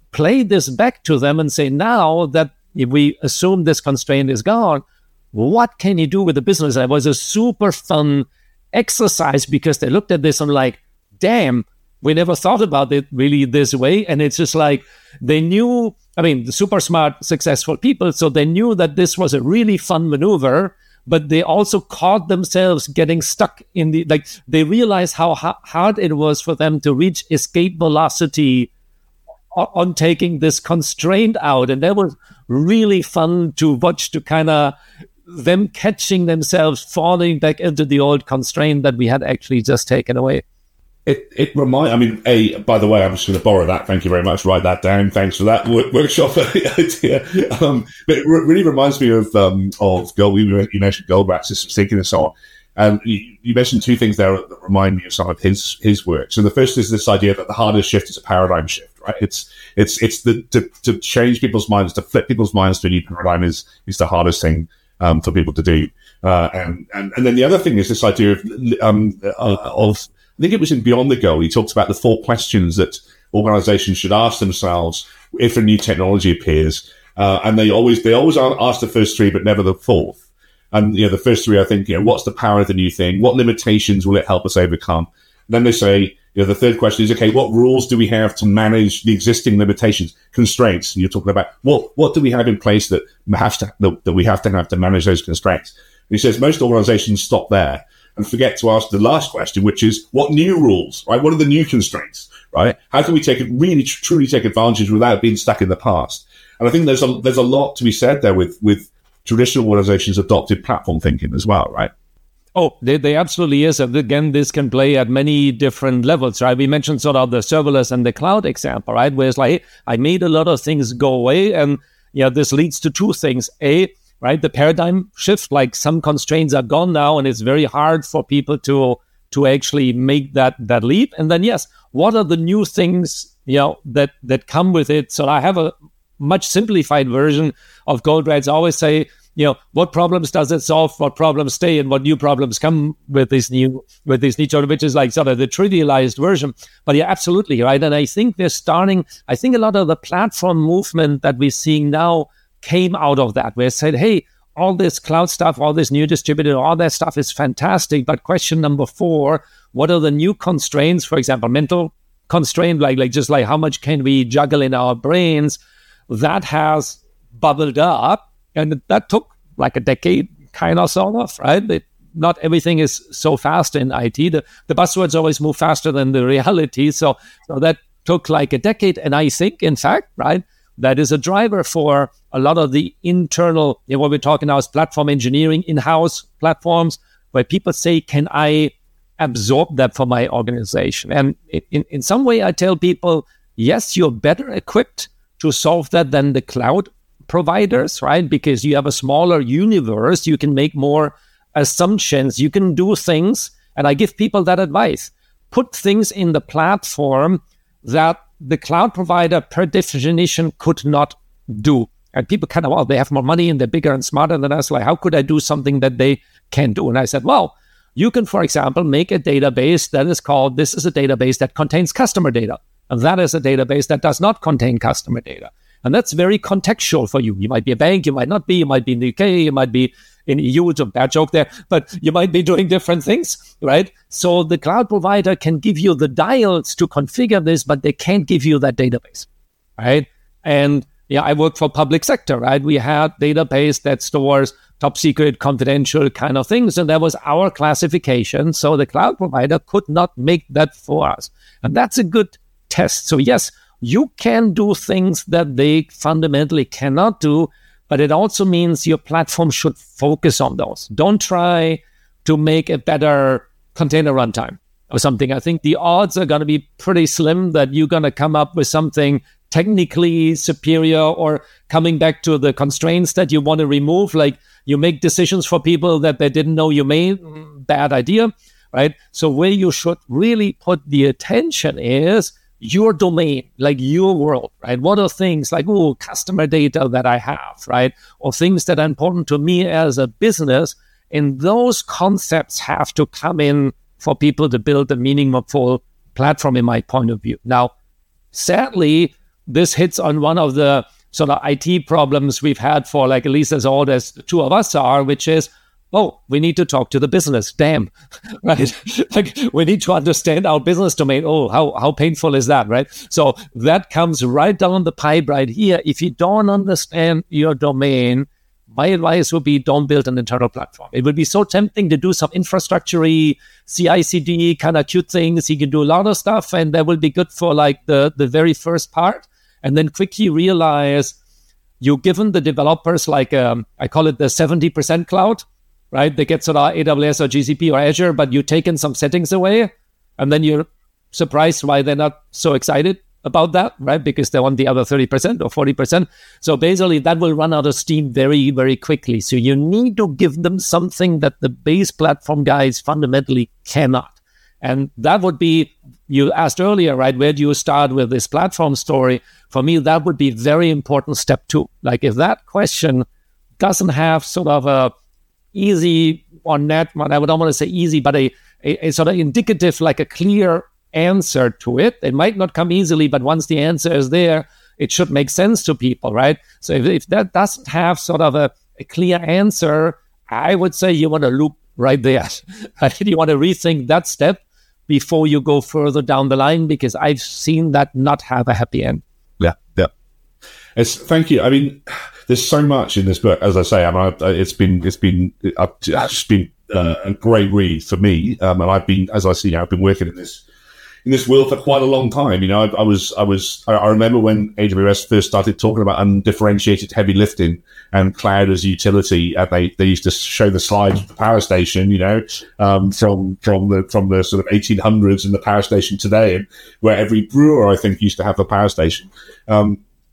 play this back to them and say, now that if we assume this constraint is gone, what can you do with the business? And it was a super fun exercise because they looked at this and like, damn, we never thought about it really this way. And it's just like, they knew, I mean, the super smart, successful people, so they knew that this was a really fun maneuver, but they also caught themselves getting stuck in the, like, they realized how ha- hard it was for them to reach escape velocity on, on taking this constraint out. And that was really fun to watch, to kind of them catching themselves falling back into the old constraint that we had actually just taken away. It it remind. I mean, a by the way, I'm just going to borrow that. Thank you very much. Write that down. Thanks for that work, workshop idea. Um, but it re- really reminds me of um, of gold. You mentioned Goldbach, systems thinking, and so on. And you, you mentioned two things there that remind me of some of his his work. So the first is this idea that the hardest shift is a paradigm shift, right? It's it's it's the to, to change people's minds, to flip people's minds to a new paradigm is is the hardest thing um, for people to do. Uh, and and and then the other thing is this idea of um, uh, of I think it was in Beyond the Goal. He talks about the four questions that organizations should ask themselves if a new technology appears. Uh, and they always, they always ask the first three, but never the fourth. And, you know, the first three, I think, you know, what's the power of the new thing? What limitations will it help us overcome? And then they say, you know, the third question is, okay, what rules do we have to manage the existing limitations, constraints? And you're talking about what, what do we have in place that have to, that, that we have to have to manage those constraints? And he says most organizations stop there and forget to ask the last question, which is what new rules, right? What are the new constraints, right? How can we take it really, truly take advantage without being stuck in the past? And I think there's a, there's a lot to be said there with, with traditional organizations adopted platform thinking as well, right? Oh, there, there absolutely is. And again, this can play at many different levels, right? We mentioned sort of the serverless and the cloud example, right? Where it's like, hey, I made a lot of things go away. And, you know, this leads to two things. A, right, the paradigm shift, like some constraints are gone now, and it's very hard for people to to actually make that that leap. And then, yes, what are the new things, you know, that that come with it? So I have a much simplified version of Goldratt's. I always say, you know, what problems does it solve? What problems stay, and what new problems come with this new with this new, which is like sort of the trivialized version. But yeah, absolutely right. And I think we're starting. I think a lot of the platform movement that we're seeing now came out of that, where it said, hey, all this cloud stuff, all this new distributed, all that stuff is fantastic. But question number four, what are the new constraints? For example, mental constraint, like, like just like how much can we juggle in our brains? That has bubbled up. And that took like a decade, kind of, sort of, right? It, not everything is so fast in I T. The, the buzzwords always move faster than the reality. So, so that took like a decade. And I think, in fact, right, that is a driver for a lot of the internal, you know, what we're talking now is platform engineering, in-house platforms, where people say, can I absorb that for my organization? And in, in some way, I tell people, yes, you're better equipped to solve that than the cloud providers, right? Because you have a smaller universe, you can make more assumptions, you can do things. And I give people that advice. Put things in the platform that the cloud provider, per definition, could not do. And people kind of, well, they have more money and they're bigger and smarter than us. Like, how could I do something that they can't do? And I said, well, you can, for example, make a database that is called, this is a database that contains customer data. And that is a database that does not contain customer data. And that's very contextual for you. You might be a bank, you might not be, you might be in the U K, you might be in E U, it's a bad joke there, but you might be doing different things, right? So the cloud provider can give you the dials to configure this, but they can't give you that database, right? And yeah, I work for public sector, right? We had database that stores top secret, confidential kind of things, and that was our classification. So the cloud provider could not make that for us. And that's a good test. So yes, you can do things that they fundamentally cannot do, but it also means your platform should focus on those. Don't try to make a better container runtime or something. I think the odds are going to be pretty slim that you're going to come up with something technically superior, or coming back to the constraints that you want to remove, like you make decisions for people that they didn't know you made. Bad idea, right? So where you should really put the attention is your domain, like your world, right? What are things like, oh, customer data that I have, right? Or things that are important to me as a business. And those concepts have to come in for people to build a meaningful platform, in my point of view. Now, sadly, this hits on one of the sort of I T problems we've had for like at least as old as the two of us are, which is, oh, we need to talk to the business. Damn, right? Like we need to understand our business domain. Oh, how how painful is that, right? So that comes right down the pipe right here. If you don't understand your domain, my advice would be don't build an internal platform. It would be so tempting to do some infrastructure-y, C I C D kind of cute things. You can do a lot of stuff, and that will be good for like the, the very first part. And then quickly realize you've given the developers like, um, I call it the seventy percent cloud, right? They get sort of A W S or G C P or Azure, but you've taken some settings away, and then you're surprised why they're not so excited about that, right? Because they want the other thirty percent or forty percent. So basically that will run out of steam very, very quickly. So you need to give them something that the base platform guys fundamentally cannot. And that would be, you asked earlier, right? Where do you start with this platform story? For me, that would be very important step two. Like if that question doesn't have sort of a easy or net, I would not want to say easy, but a, a, a sort of indicative, like a clear answer to it. It might not come easily, but once the answer is there, it should make sense to people, right? So if, if that doesn't have sort of a, a clear answer, I would say you want to loop right there. Right? You want to rethink that step before you go further down the line, because I've seen that not have a happy end. Yeah, yeah. It's, thank you. I mean, there's so much in this book, as I say. I mean, I, it's been it's been it's just been uh, a great read for me, um, and I've been, as I see, I've been working in this. in this world for quite a long time. You know, I, I was, I was, I remember when A W S first started talking about undifferentiated heavy lifting and cloud as utility, and they, they used to show the slides of the power station, you know, um, from, from the, from the sort of eighteen hundreds and the power station today, where every brewer, I think, used to have a power station. Um,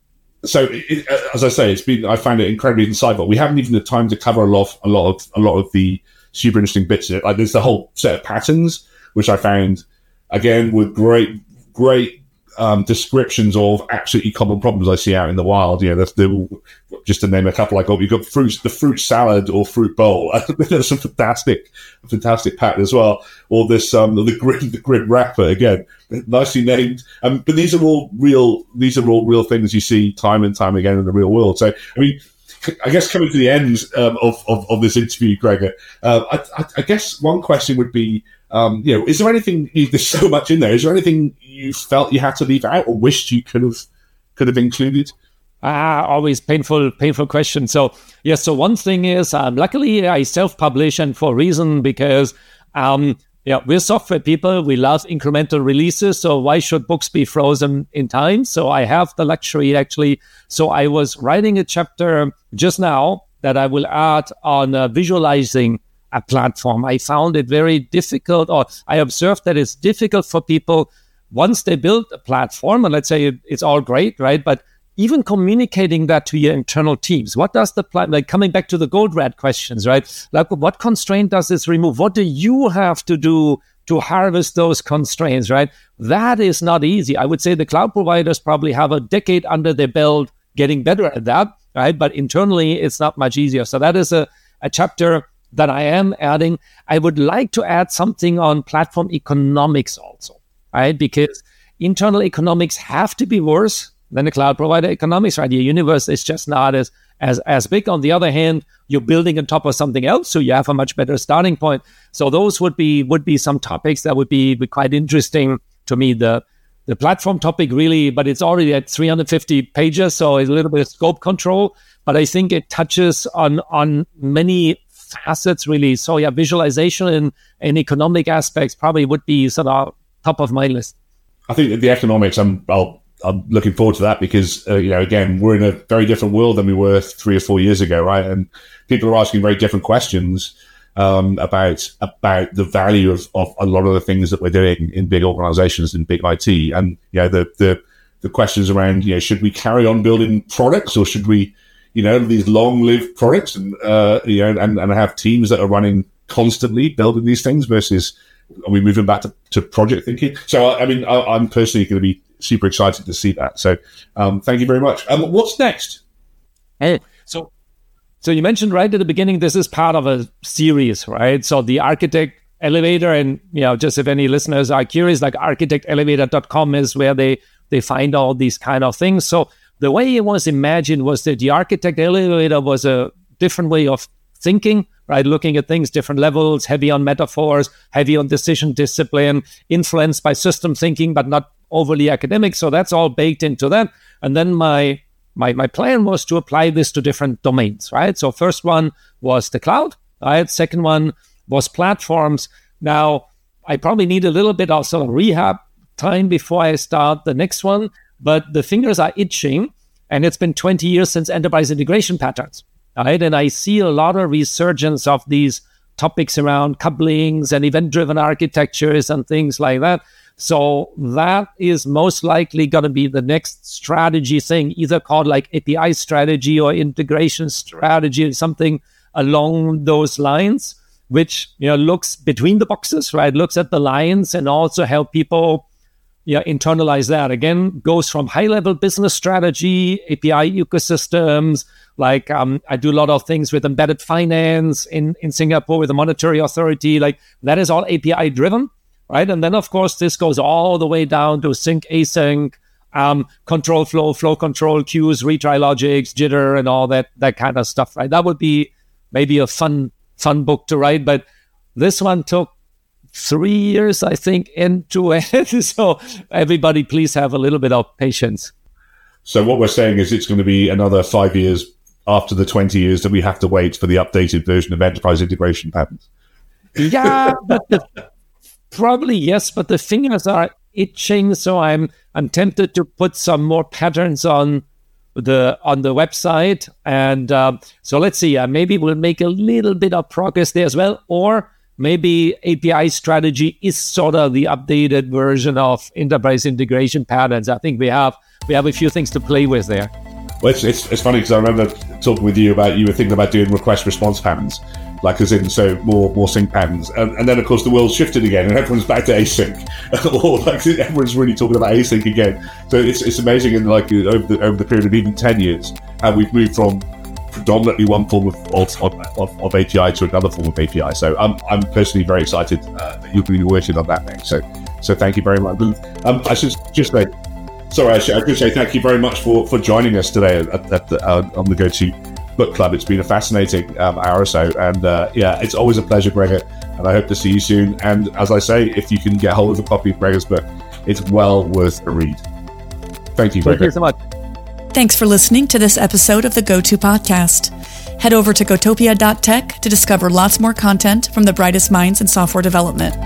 so it, as I say, it's been, I find it incredibly insightful. We haven't even had time to cover a lot, a lot of, a lot of the super interesting bits of it. Like there's the whole set of patterns, which I found, again, with great, great um, descriptions of absolutely common problems I see out in the wild. You know, the, the, just to name a couple, like, oh, you've got fruits, the fruit salad or fruit bowl. There's some fantastic, fantastic pattern as well. Or this, um, the grid, the grid wrapper, again, nicely named. Um, but these are all real, these are all real things you see time and time again in the real world. So, I mean, I guess coming to the end um, of, of, of this interview, Gregor, uh, I, I, I guess one question would be, Um, you know, is there anything, there's so much in there, is there anything you felt you had to leave out or wished you could have could have included? Ah, always painful, painful question. So, yes, so one thing is, um, luckily I self-publish, and for a reason, because um, yeah, we're software people, we love incremental releases, so why should books be frozen in time? So I have the luxury, actually. So I was writing a chapter just now that I will add on uh, visualizing a platform. I found it very difficult, or I observed that it's difficult for people once they build a platform, and let's say it, it's all great, right? But even communicating that to your internal teams, what does the plan, like coming back to the Goldratt questions, right? Like what constraint does this remove? What do you have to do to harvest those constraints, right? That is not easy. I would say the cloud providers probably have a decade under their belt getting better at that, right? But internally, it's not much easier. So that is a, a chapter that I am adding. I would like to add something on platform economics also, right? Because internal economics have to be worse than the cloud provider economics, right? Your universe is just not as, as, as big. On the other hand, you're building on top of something else, so you have a much better starting point. So those would be would be some topics that would be, be quite interesting to me. The the platform topic really, but it's already at three hundred fifty pages, so it's a little bit of scope control. But I think it touches on on many facets really. So yeah, visualization and, and economic aspects probably would be sort of top of my list. I think that the economics, I'm I'll, I'm looking forward to that because, uh, you know, again, we're in a very different world than we were three or four years ago, right? And people are asking very different questions um, about about the value of, of a lot of the things that we're doing in big organizations and big I T. And, you know, the, the, the questions around, you know, should we carry on building products or should we, you know, these long-lived products and, uh, you know, and, and have teams that are running constantly building these things versus are we moving back to, to project thinking? So, I mean, I, I'm personally going to be super excited to see that. So, um, thank you very much. Um, what's next? Hey, so, so you mentioned right at the beginning, this is part of a series, right? So the Architect Elevator, and, you know, just if any listeners are curious, like architect elevator dot com is where they they find all these kind of things. So the way it was imagined was that the architect elevator was a different way of thinking, right? Looking at things, different levels, heavy on metaphors, heavy on decision discipline, influenced by system thinking, but not overly academic. So that's all baked into that. And then my my my plan was to apply this to different domains, right? So first one was the cloud, right? Second one was platforms. Now, I probably need a little bit of sort of rehab time before I start the next one, but the fingers are itching, and it's been twenty years since enterprise integration patterns, right? And I see a lot of resurgence of these topics around couplings and event-driven architectures and things like that. So that is most likely going to be the next strategy thing, either called like A P I strategy or integration strategy or something along those lines, which, you know, looks between the boxes, right? Looks at the lines and also help people, yeah, internalize that. Again, goes from high-level business strategy, A P I ecosystems, like um, I do a lot of things with embedded finance in, in Singapore with the monetary authority. Like that is all A P I-driven, right? And then, of course, this goes all the way down to sync, async, um, control flow, flow control, queues, retry logics, jitter, and all that that kind of stuff, right? That would be maybe a fun fun book to write, but this one took three years, I think, end to end. So everybody, please have a little bit of patience. So what we're saying is it's going to be another five years after the twenty years that we have to wait for the updated version of enterprise integration patterns. Yeah, but the, probably yes, but the fingers are itching, so I'm I'm tempted to put some more patterns on the on the website, and um, so let's see. Uh, maybe we'll make a little bit of progress there as well, or maybe A P I strategy is sort of the updated version of enterprise integration patterns. I think we have we have a few things to play with there. Well, it's it's, it's funny because I remember talking with you about you were thinking about doing request response patterns, like as in so more more sync patterns, and, and then of course the world shifted again and everyone's back to async, or like everyone's really talking about async again. So it's it's amazing in like over the over the period of even ten years how we've moved from predominantly one form of of, of, of A P I to another form of A P I. So I'm I'm personally very excited uh, that you'll be working on that next. So so thank you very much. Um, I should just say. Sorry, I should, I should say thank you very much for, for joining us today at, at the, uh, on the GoTo Book Club. It's been a fascinating um, hour or so, and uh, yeah, it's always a pleasure, Gregor, and I hope to see you soon. And as I say, if you can get hold of a copy of Gregor's book, it's well worth a read. Thank you, Gregor. Thank you so much. Thanks for listening to this episode of the GoTo Podcast. Head over to gotopia dot tech to discover lots more content from the brightest minds in software development.